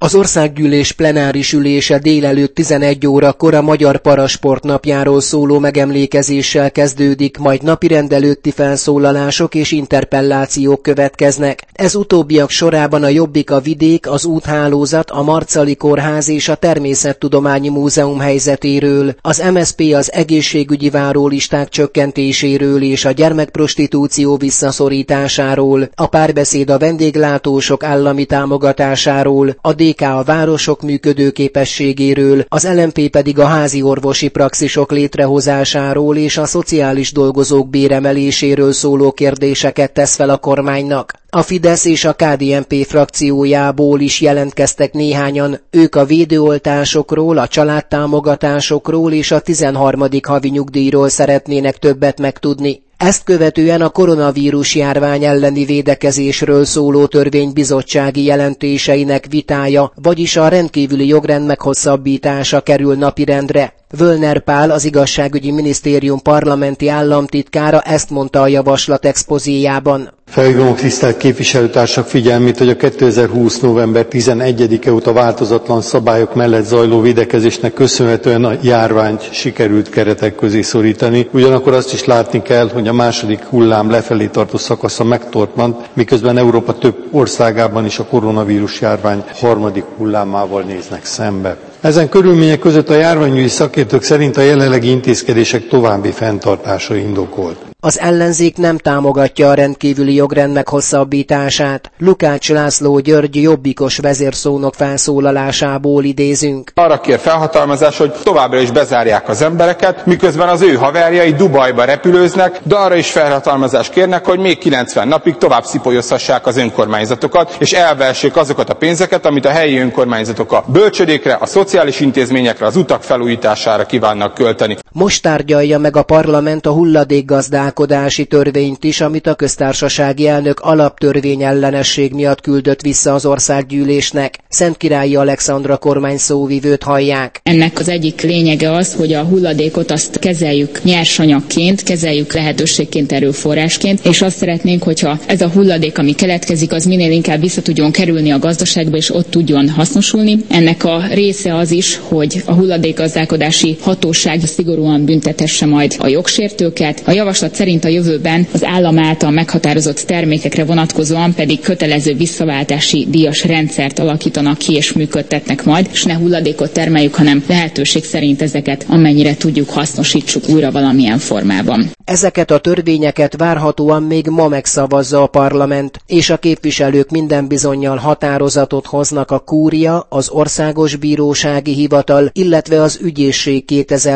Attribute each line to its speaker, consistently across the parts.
Speaker 1: Az országgyűlés plenáris ülése délelőtt 11 órakor a Magyar Parasport napjáról szóló megemlékezéssel kezdődik, majd napirend előtti felszólalások és interpellációk következnek. Ez utóbbiak sorában a Jobbik a vidék, az úthálózat, a Marcali Kórház és a Természettudományi Múzeum helyzetéről, az MSZP az egészségügyi várólisták csökkentéséről és a gyermekprostitúció visszaszorításáról, a Párbeszéd a vendéglátósok állami támogatásáról, a DK a városok működőképességéről, az LMP pedig a házi orvosi praxisok létrehozásáról és a szociális dolgozók béremeléséről szóló kérdéseket tesz fel a kormánynak. A Fidesz és a KDNP frakciójából is jelentkeztek néhányan, ők a védőoltásokról, a családtámogatásokról és a 13. havi nyugdíjról szeretnének többet megtudni. Ezt követően a koronavírus járvány elleni védekezésről szóló törvény bizottsági jelentéseinek vitája, vagyis a rendkívüli jogrend meghosszabbítása kerül napirendre. Völner Pál, az Igazságügyi Minisztérium parlamenti államtitkára ezt mondta a javaslat expozéjában.
Speaker 2: Felhívom a tisztelt képviselőtársak figyelmét, hogy a 2020. november 11-e óta változatlan szabályok mellett zajló védekezésnek köszönhetően a járványt sikerült keretek közé szorítani. Ugyanakkor azt is látni kell, hogy a második hullám lefelé tartó szakasza megtorpant, miközben Európa több országában is a koronavírus járvány harmadik hullámával néznek szembe. Ezen körülmények között a járványügyi szakértők szerint a jelenlegi intézkedések további fenntartása indokolt.
Speaker 1: Az ellenzék nem támogatja a rendkívüli jogrend meghosszabbítását. Lukács László György jobbikos vezérszónok felszólalásából idézünk.
Speaker 3: Arra kér felhatalmazás, hogy továbbra is bezárják az embereket, miközben az ő haverjai Dubajba repülőznek, de arra is felhatalmazást kérnek, hogy még 90 napig tovább szipolyozhassák az önkormányzatokat, és elvessék azokat a pénzeket, amit a helyi önkormányzatok a bölcsödékre, a szociális intézményekre, az utak felújítására kívánnak költeni.
Speaker 1: Most tárgyalja meg a parlament a hulladékgazdálkodási törvényt is, amit a köztársasági elnök alaptörvényellenesség miatt küldött vissza az országgyűlésnek. Szentkirályi Alexandra kormány szóvivőt hallják.
Speaker 4: Ennek az egyik lényege az, hogy a hulladékot azt kezeljük nyersanyagként, kezeljük lehetőségként, erőforrásként, és azt szeretnénk, hogyha ez a hulladék, ami keletkezik, az minél inkább vissza tudjon kerülni a gazdaságba, és ott tudjon hasznosulni. Ennek a része az is, hogy a hulladékgazdálkodási hatóság szigorúan büntetesse majd a jogsértőket. A javaslat szerint a jövőben az állam által meghatározott termékekre vonatkozóan pedig kötelező visszaváltási díjas rendszert alakítanak ki és működtetnek majd, és ne hulladékot termeljük, hanem lehetőség szerint ezeket amennyire tudjuk hasznosítsuk újra valamilyen formában.
Speaker 1: Ezeket a törvényeket várhatóan még ma megszavazza a parlament, és a képviselők minden bizonnyal határozatot hoznak a kúria, az Országos Bírósági Hivatal, illetve az ügyészség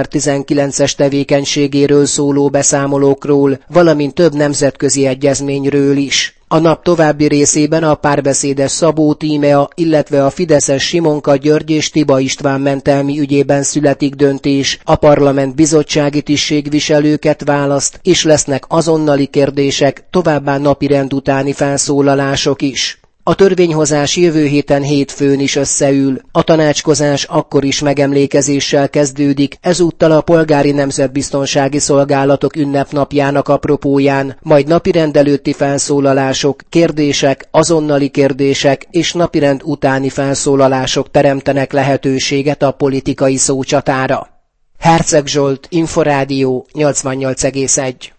Speaker 1: 2019-es tevékenységéről szóló beszámolókról, valamint több nemzetközi egyezményről is. A nap további részében a párbeszédes Szabó Tímea, illetve a fideszes Simonka György és Tiba István mentelmi ügyében születik döntés, a parlament bizottsági tisztségviselőket választ, és lesznek azonnali kérdések, továbbá napirend utáni felszólalások is. A törvényhozás jövő héten hétfőn is összeül. A tanácskozás akkor is megemlékezéssel kezdődik, ezúttal a Polgári Nemzetbiztonsági Szolgálatok ünnepnapjának apropóján, majd napirend előtti felszólalások, kérdések, azonnali kérdések és napirend utáni felszólalások teremtenek lehetőséget a politikai szócsatára. Herceg Zsolt, Inforádió 88,1